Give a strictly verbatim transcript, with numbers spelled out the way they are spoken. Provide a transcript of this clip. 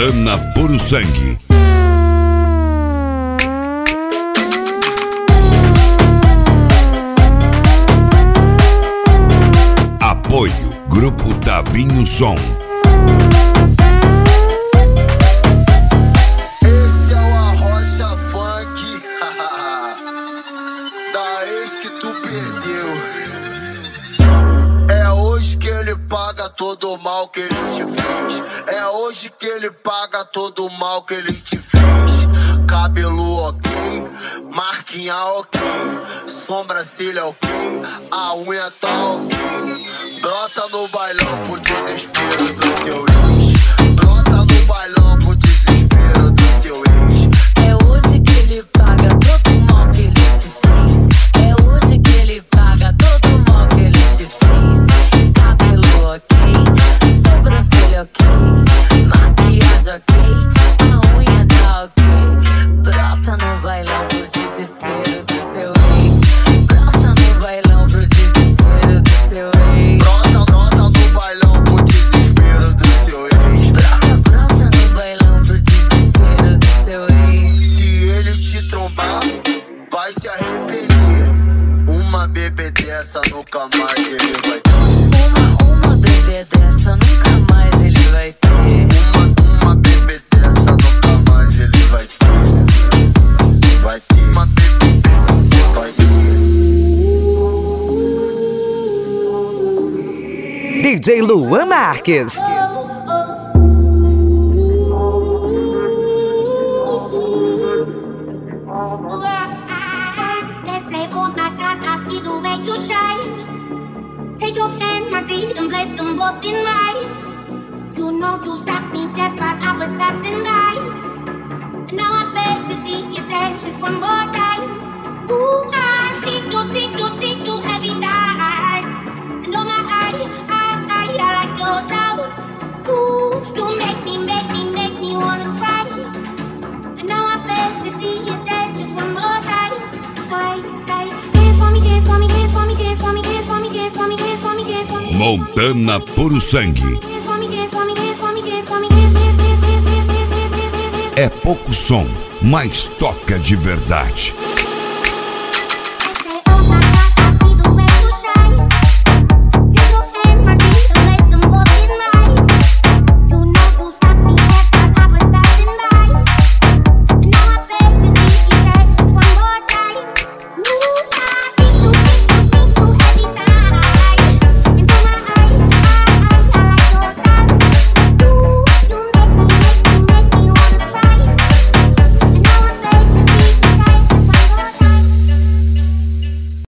Montana Puro Sangue. Apoio Grupo Tavinho Som. Esse é o Arrocha Funk da ex que tu perdeu. É hoje que ele paga todo o mal que ele te fez. É hoje que ele paga todo o mal que ele te fez. Cabelo ok, marquinha ok, sobrancelha ok, a unha tá ok. Brota no bailão pro desespero do seu ex. Brota no bailão pro desespero do seu ex. É hoje que ele paga todo o mal que ele te fez. É hoje que ele paga todo o mal que ele te fez. Cabelo ok, sobrancelha ok, maquiagem ok, a unha tá ok. Brota no bailão pro desespero do seu ex. Brota no bailão pro desespero do seu ex. Brota, brota no bailão pro desespero do seu ex. Brota, brota no bailão pro desespero do seu ex. Se ele te trombar, vai se arrepender. Uma bebê dessa nunca mais ele vai ter. Uma, uma bebê dessa nunca mais ele vai ter. Uma, uma bebê dessa nunca mais ele vai ter. Vai ter uma bebê, vai ter. D J Luan Marques. They say, oh my God, I see the way you shine. Take your hand, my dear, and place them both in mine. You know you stopped me dead while I was passing by. And now I beg to see you dance just one more time. Ooh, I see you, see you, see you every time. And oh my, I, I, I, I like your style. Ooh, you make me, make me, make me wanna cry. And now I beg to see you dance just one more time. So I say, dance for me, dance for me, dance for me, dance for me, dance for me, dance for me, dance for me, dance for me. Montana Puro Sangue. Dance for me, dance for me, dance for me, dance for me, dance, dance, dance, dance, dance, dance, dance, dance, dance. É pouco som, mas toca de verdade.